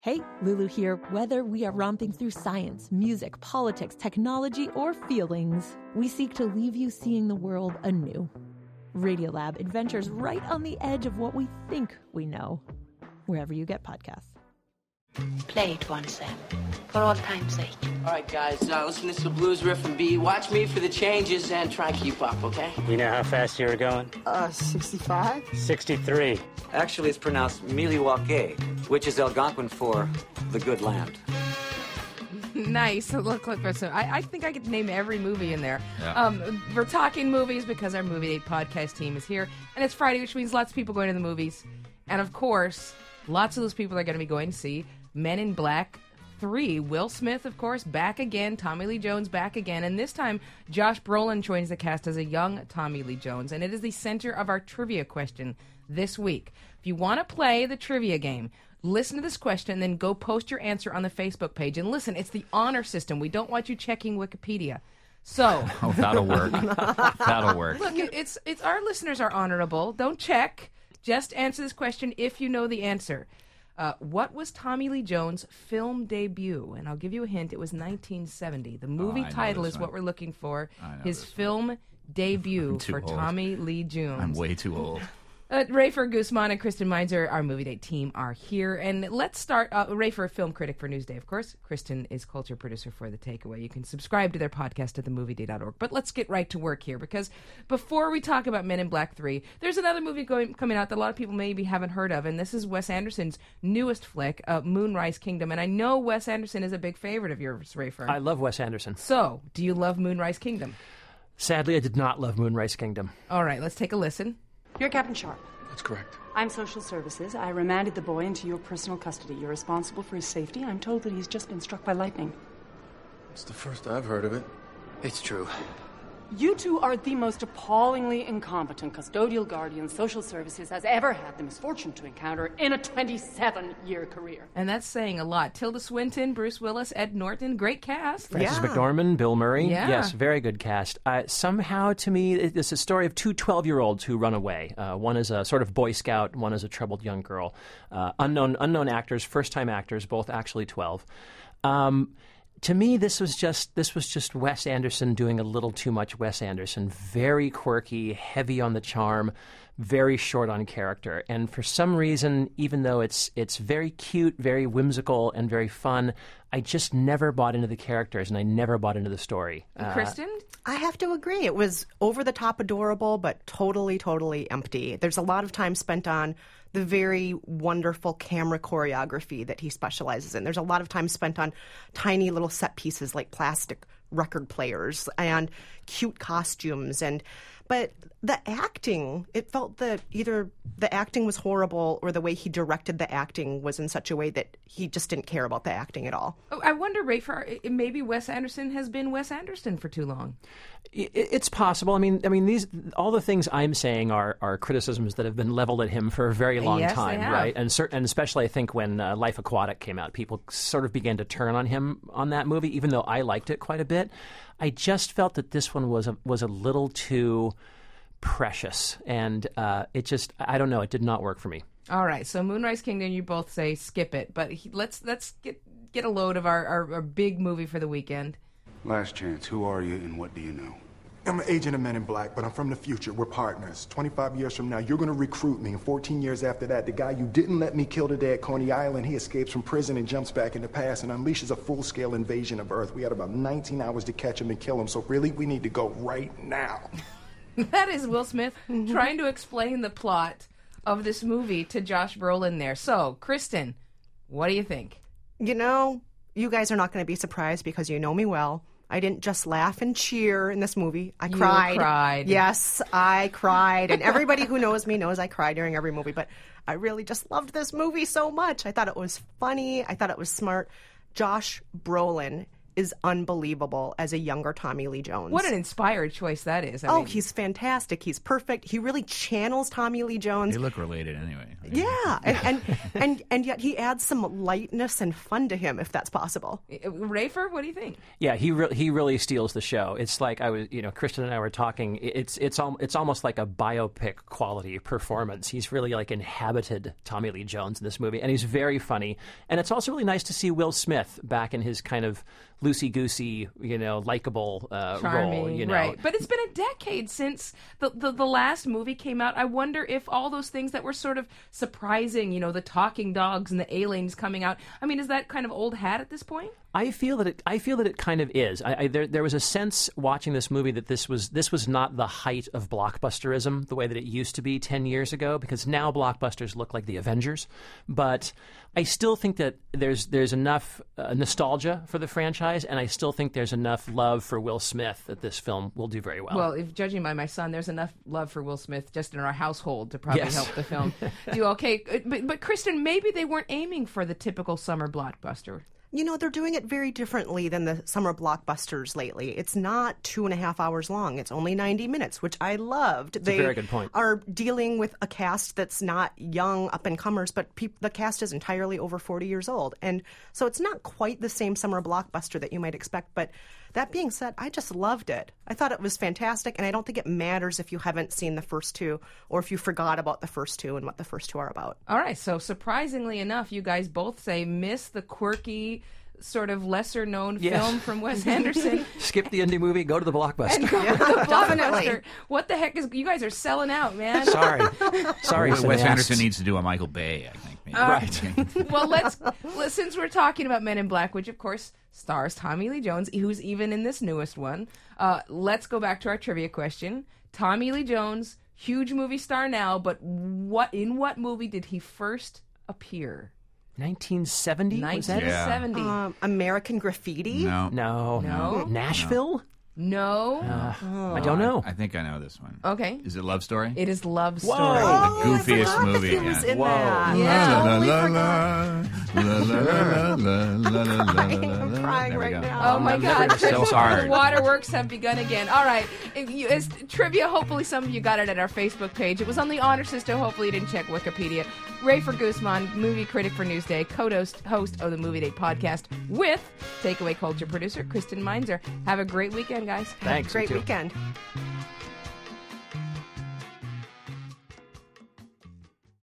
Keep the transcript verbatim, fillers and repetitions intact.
Hey, Lulu here. Whether we are romping through science, music, politics, technology, or feelings, we seek to leave you seeing the world anew. Radiolab adventures right on the edge of what we think we know, wherever you get podcasts. Play it once, then, for all time's sake. All right, guys, uh, listen, this is the blues riff and B. Watch me for the changes and try and keep up, okay? You know how fast you were going? Uh, sixty-five? sixty-three. Actually, it's pronounced Miliwake, which is Algonquin for the good land. Nice. Look, look for some. I, I think I could name every movie in there. Yeah. Um, we're talking movies because our Movie Date podcast team is here, and it's Friday, which means lots of people going to the movies. And of course, lots of those people are going to be going to see Men in Black three. Will Smith, of course, back again. Tommy Lee Jones back again. And this time, Josh Brolin joins the cast as a young Tommy Lee Jones. And it is the center of our trivia question this week. If you want to play the trivia game, listen to this question and then go post your answer on the Facebook page. And listen, it's the honor system. We don't want you checking Wikipedia. So oh, that'll work. That'll work. Look, it's it's our listeners are honorable. Don't check. Just answer this question if you know the answer. Uh, what was Tommy Lee Jones' film debut? And I'll give you a hint. It was nineteen seventy. The movie oh, title is one. what we're looking for. His film debut for old. Tommy Lee Jones. I'm way too old. Uh, Rafer Guzman and Kristen Meinzer, our Movie Date team, are here. And let's start. Uh, Rafer, film critic for Newsday, of course. Kristen is culture producer for The Takeaway. You can subscribe to their podcast at the movie day dot org. But let's get right to work here, because before we talk about Men in Black three, there's another movie going coming out that a lot of people maybe haven't heard of, and this is Wes Anderson's newest flick, uh, Moonrise Kingdom. And I know Wes Anderson is a big favorite of yours, Rafer. I love Wes Anderson. So, do you love Moonrise Kingdom? Sadly, I did not love Moonrise Kingdom. All right, let's take a listen. You're Captain Sharp. That's correct. I'm social services. I remanded the boy into your personal custody. You're responsible for his safety. I'm told that he's just been struck by lightning. It's the first I've heard of it. It's true. You two are the most appallingly incompetent custodial guardians social services has ever had the misfortune to encounter in a twenty-seven-year career. And that's saying a lot. Tilda Swinton, Bruce Willis, Ed Norton, great cast. Frances yeah. McDormand, Bill Murray. Yeah. Yes, very good cast. Uh, somehow, to me, it's a story of two twelve-year-olds who run away. Uh, one is a sort of Boy Scout, one is a troubled young girl. Uh, unknown unknown actors, first-time actors, both actually twelve. Um... To me, this was just this was just Wes Anderson doing a little too much Wes Anderson. Very quirky, heavy on the charm, very short on character. And for some reason, even though it's it's very cute, very whimsical, and very fun, I just never bought into the characters, and I never bought into the story. Uh, Kristen? I have to agree. It was over-the-top adorable, but totally, totally empty. There's a lot of time spent on the very wonderful camera choreography that he specializes in. There's a lot of time spent on tiny little set pieces like plastic record players and cute costumes. And but the acting, it felt that either the acting was horrible or the way he directed the acting was in such a way that he just didn't care about the acting at all. Oh, I wonder, Rafer, maybe Wes Anderson has been Wes Anderson for too long. It's possible. I mean, I mean, these all the things I'm saying are, are criticisms that have been leveled at him for a very long yes, time, they have. right? And certain, and especially I think when uh, Life Aquatic came out, people sort of began to turn on him on that movie, even though I liked it quite a bit. I just felt that this one was a, was a little too precious, and uh, it just, I don't know, it did not work for me. All right, so Moonrise Kingdom, you both say skip it, but he, let's let's get get a load of our, our, our big movie for the weekend. Last chance, who are you and what do you know? I'm an agent of Men in Black, but I'm from the future. We're partners. twenty-five years from now, you're going to recruit me. And fourteen years after that, the guy you didn't let me kill today at Coney Island, he escapes from prison and jumps back in the past and unleashes a full-scale invasion of Earth. We had about nineteen hours to catch him and kill him, so really, we need to go right now. That is Will Smith trying to explain the plot of this movie to Josh Brolin there. So, Kristen, what do you think? You know, you guys are not going to be surprised because you know me well. I didn't just laugh and cheer in this movie. I you cried. cried. Yes, I cried. And everybody who knows me knows I cry during every movie. But I really just loved this movie so much. I thought it was funny. I thought it was smart. Josh Brolin is unbelievable as a younger Tommy Lee Jones. What an inspired choice that is. I oh, mean, he's fantastic. He's perfect. He really channels Tommy Lee Jones. They look related anyway. Yeah, and, and and and yet he adds some lightness and fun to him, if that's possible. Rafer, what do you think? Yeah, he re- he really steals the show. It's like I was, you know, Kristen and I were talking. It's it's al- it's almost like a biopic quality performance. He's really like inhabited Tommy Lee Jones in this movie, and he's very funny. And it's also really nice to see Will Smith back in his kind of loosey-goosey, you know, likable uh, Charming, role. You know, right? But it's been a decade since the, the the last movie came out. I wonder if all those things that were sort of surprising, you know, the talking dogs and the aliens coming out. I mean, is that kind of old hat at this point? I feel that it. I feel that it kind of is. I, I, there, there was a sense watching this movie that this was this was not the height of blockbusterism the way that it used to be ten years ago. Because now blockbusters look like the Avengers, but I still think that there's there's enough uh, nostalgia for the franchise, and I still think there's enough love for Will Smith that this film will do very well. Well, if judging by my son, there's enough love for Will Smith just in our household to probably Yes. help the film do okay. But, but Kristen, maybe they weren't aiming for the typical summer blockbuster. You know, they're doing it very differently than the summer blockbusters lately. It's not two and a half hours long. It's only ninety minutes, which I loved. That's a they very good point. are dealing with a cast that's not young up-and-comers, but peop the cast is entirely over forty years old. And so it's not quite the same summer blockbuster that you might expect. But that being said, I just loved it. I thought it was fantastic, and I don't think it matters if you haven't seen the first two or if you forgot about the first two and what the first two are about. All right, so surprisingly enough, you guys both say miss the quirky, sort of lesser-known Yes. film from Wes Anderson. Skip the indie movie, go to the blockbuster. And go to the blockbuster. What the heck is... You guys are selling out, man. Sorry. Sorry, Wes cineasts. Anderson needs to do a Michael Bay, I think. Maybe. Right. Well, let's, let's since we're talking about Men in Black, which of course stars Tommy Lee Jones, who's even in this newest one. Uh, let's go back to our trivia question. Tommy Lee Jones, huge movie star now, but what in what movie did he first appear? nineteen seventy? Was that it? nineteen seventy. Um, American Graffiti? No. No. No. Nashville? No. Uh, I don't know. I, I think I know this one. Okay. Is it Love Story? It is Love Story. Oh, the goofiest movie. He was Yeah. in Whoa. that. Yeah. La, Totally la, forgot. la, la, la, la, la, la, la, la, I'm la. crying There we right go. now. Oh my I'm God! never so Trivia hard. for the Waterworks have begun again. All right, if you, as trivia. Hopefully, some of you got it at our Facebook page. It was on the honor system. Hopefully, you didn't check Wikipedia. Rafer Guzman, movie critic for Newsday, co-host host of the Movie Date podcast with Takeaway Culture producer Kristen Meinzer. Have a great weekend, guys. Thanks. you Great too. weekend.